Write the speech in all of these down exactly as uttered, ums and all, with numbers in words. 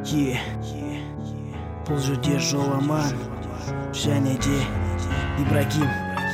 Е, бұл жерде жоламан және де Ибрагим.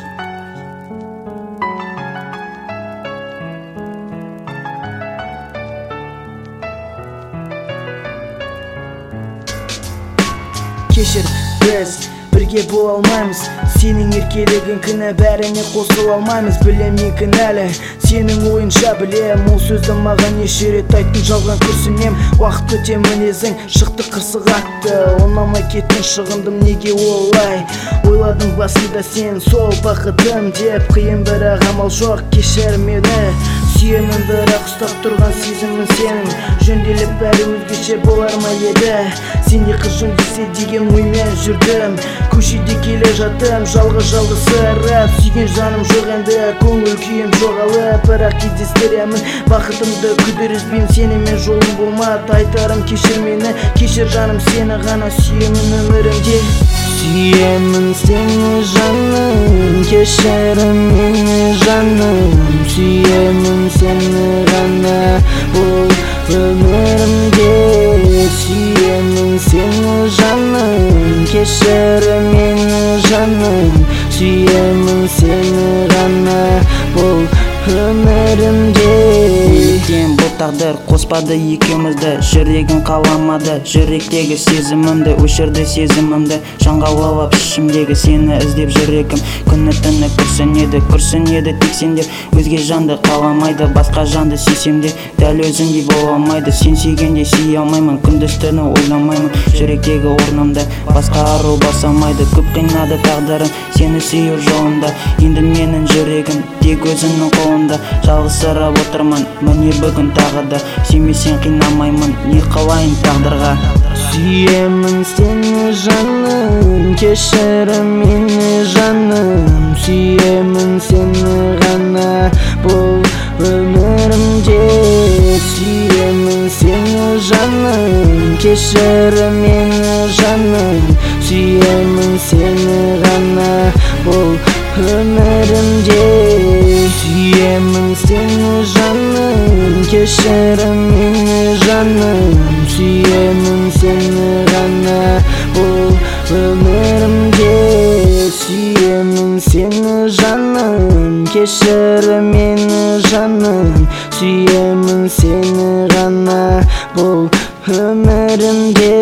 Кешір, біз бірге бола алмаймыз. Сенің еркелігің кінә, бәріне қосыла алмаймыз. Білем мен кінәлі, сенің ойынша білем. Ол сөзді маған неше рет айттың, жалған күрсінем. Уақыт өте мінезің шықты қырсық атты. Ұнамай кеттің, шығындым неге олай. Ойладың басында сен сол бақытым деп. Қиын бірақ амал жоқ, кешір мені. Сүйемін бірақ ұстап тұрған сезімін сенің. Жөнделіп бәрі өзгеше болар ма еді. Сенде қыз жөндесе деген оймен жүрдім. Көшеде келе жаттым, жалғыз-жалғыз сырып. Сүйген жаным жоқ енді, көңіл күйім жоғалып. Бірақ кездестіремін бақытымды, күдірізбен сенімен жолым болмады. Айтарым кешір мені, кешір жаным, сені ғана сүйемін өмірімде. Сүйемін сені жаным, кешір мені жаным. Сүйемін сені ғана бұл өмірімде. Сүйемін сені жаным, кешір мені жаным. Сүйемін сені ғана бұл өмірімде. Неліктен бұл тағдыр қоспады екеумізді, жүрегім қаламады жүректегі сезімімді, өшірді сезімімді. Жанға лаулап ішімдегі сені іздеп жүрегім күні түні күрсінеді, күрсінеді тек сендер. Өзге жанды қаламайды, басқа жанды сүйсем де дәл өзіңдей бола алмайды. Сен сүйгенде сүйе алмаймын, күндіз түні ойламаймын. Жүректегі орнымда басқа ару баса алмайды. Көп қинады тағдырым сені сүю жолында. Енді менің жүрегім тек өзіңнің қолында. Жалғызсырап отырмын міне бүгін тағы да. Сүймесең қинамаймын, не қылайын тағдырға. Сүйемін сені жаным, кешір мені жаным. Сүйемін сені ғана бұл өмірімде. Сүйемін сені жаным, кешір мені жаным. Сүйемін сені ғана бұл өмірімде. Сүйемін сені жаным, кешір мені жаным. Сүйемін сені ғана бұл өмірімде. Сүйемін сені жаным, кешір мені жаным. Сүйемін сені ғана бұл өмірімде.